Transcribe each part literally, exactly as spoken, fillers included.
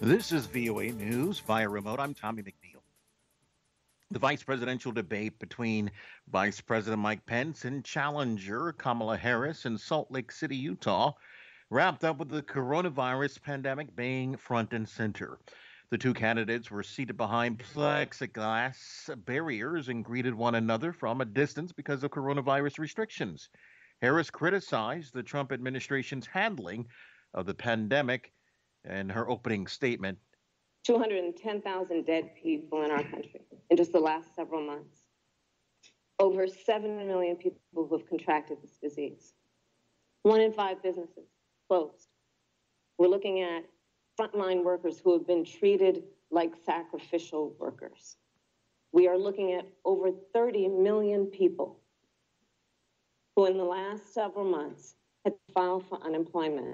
This is V O A News via remote. I'm Tommy McNeil. The vice presidential debate between Vice President Mike Pence and challenger Kamala Harris in Salt Lake City, Utah, wrapped up with the coronavirus pandemic being front and center. The two candidates were seated behind plexiglass barriers and greeted one another from a distance because of coronavirus restrictions. Harris criticized the Trump administration's handling of the pandemic in her opening statement. two hundred ten thousand dead people in our country in just the last several months. Over seven million people who have contracted this disease. One in five businesses closed. We're looking at frontline workers who have been treated like sacrificial workers. We are looking at over thirty million people who in the last several months had filed for unemployment.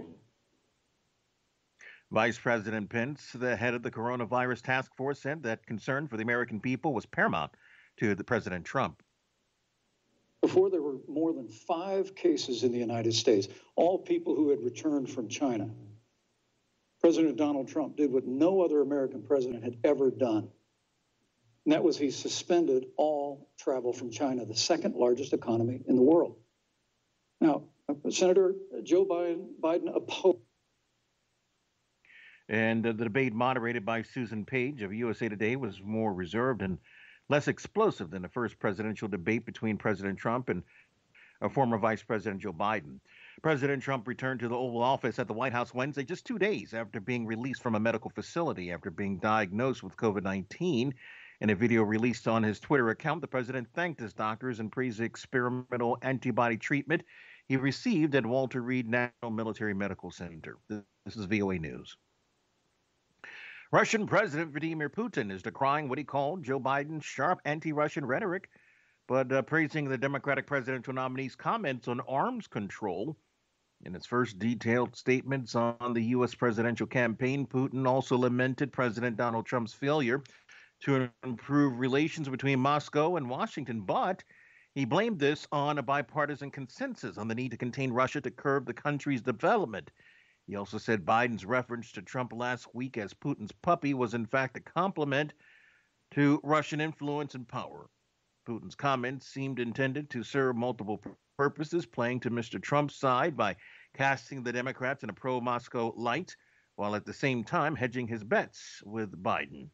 Vice President Pence, the head of the coronavirus task force, said that concern for the American people was paramount to the President Trump. Before there were more than five cases in the United States, all people who had returned from China. President Donald Trump did what no other American president had ever done. And that was he suspended all travel from China, the second largest economy in the world. Now, Senator Joe Biden, Biden opposed. And uh, the debate moderated by Susan Page of U S A Today was more reserved and less explosive than the first presidential debate between President Trump and uh, former Vice President Joe Biden. President Trump returned to the Oval Office at the White House Wednesday, just two days after being released from a medical facility after being diagnosed with COVID nineteen. In a video released on his Twitter account, the president thanked his doctors and praised the experimental antibody treatment he received at Walter Reed National Military Medical Center. This is V O A News. Russian President Vladimir Putin is decrying what he called Joe Biden's sharp anti-Russian rhetoric, but uh, praising the Democratic presidential nominee's comments on arms control. In his first detailed statements on the U S presidential campaign, Putin also lamented President Donald Trump's failure to improve relations between Moscow and Washington, but he blamed this on a bipartisan consensus on the need to contain Russia to curb the country's development. He also said Biden's reference to Trump last week as Putin's puppy was in fact a compliment to Russian influence and power. Putin's comments seemed intended to serve multiple purposes, playing to Mister Trump's side by casting the Democrats in a pro-Moscow light, while at the same time hedging his bets with Biden.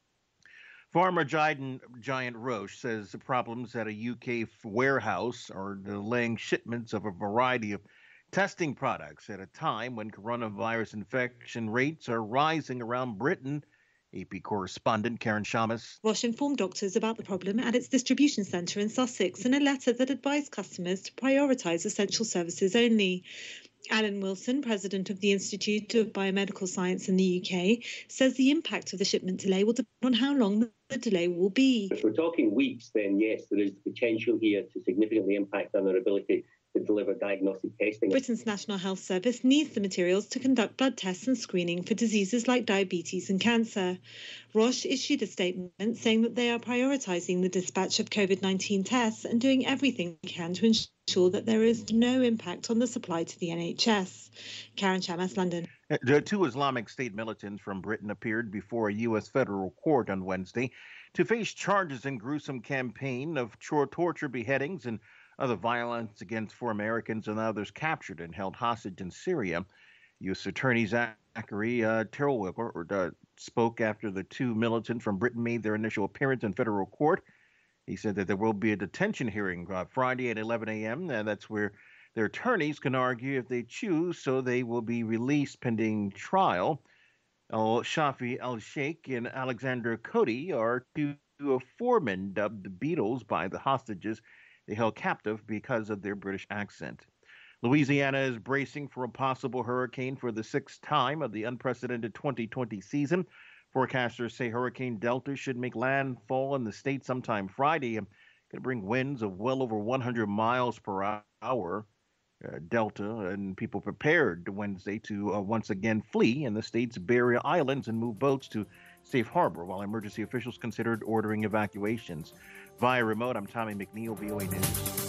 Farmer giant, giant Roche says the problems at a U K warehouse are delaying shipments of a variety of testing products at a time when coronavirus infection rates are rising around Britain. A P correspondent Karen Shamas. Roche informed doctors about the problem at its distribution centre in Sussex in a letter that advised customers to prioritise essential services only. Alan Wilson, president of the Institute of Biomedical Science in the U K, says the impact of the shipment delay will depend on how long the delay will be. If we're talking weeks, then yes, there is the potential here to significantly impact on our ability to deliver diagnostic testing. Britain's National Health Service needs the materials to conduct blood tests and screening for diseases like diabetes and cancer. Roche issued a statement saying that they are prioritising the dispatch of COVID nineteen tests and doing everything they can to ensure that there is no impact on the supply to the N H S. Karen Shamas, London. The two Islamic State militants from Britain appeared before a U S federal court on Wednesday to face charges in gruesome campaign of torture, beheadings, and other violence against four Americans and others captured and held hostage in Syria. U S Attorney Zachary uh, Terwilliger uh, spoke after the two militants from Britain made their initial appearance in federal court. He said that there will be a detention hearing uh, Friday at eleven a.m. and that's where their attorneys can argue if they choose, so they will be released pending trial. Al Shafi Al Sheikh and Alexander Cody are two of four men dubbed the Beatles by the hostages they held captive because of their British accent. Louisiana is bracing for a possible hurricane for the sixth time of the unprecedented twenty twenty season. Forecasters say Hurricane Delta should make landfall in the state sometime Friday and could bring winds of well over one hundred miles per hour. Uh, Delta and people prepared Wednesday to uh, once again flee in the state's barrier islands and move boats to safe harbor, while emergency officials considered ordering evacuations. Via remote, I'm Tommy McNeil, V O A News.